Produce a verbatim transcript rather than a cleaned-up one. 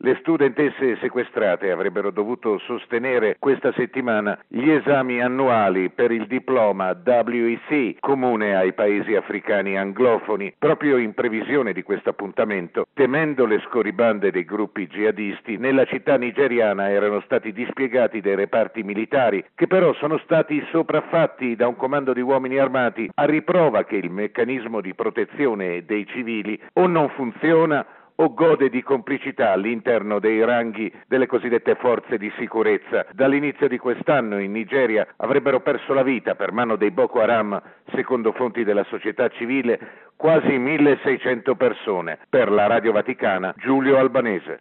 Le studentesse sequestrate avrebbero dovuto sostenere questa settimana gli esami annuali per il diploma W E C, comune ai paesi africani anglofoni. Proprio in previsione di questo appuntamento, temendo le scorribande dei gruppi jihadisti, nella città nigeriana erano stati dispiegati dei reparti militari, che però sono stati sopraffatti da un comando di uomini armati, a riprova che il meccanismo di protezione dei civili o non funziona o gode di complicità all'interno dei ranghi delle cosiddette forze di sicurezza. Dall'inizio di quest'anno in Nigeria avrebbero perso la vita per mano dei Boko Haram, secondo fonti della società civile, quasi milleseicento persone. Per la Radio Vaticana, Giulio Albanese.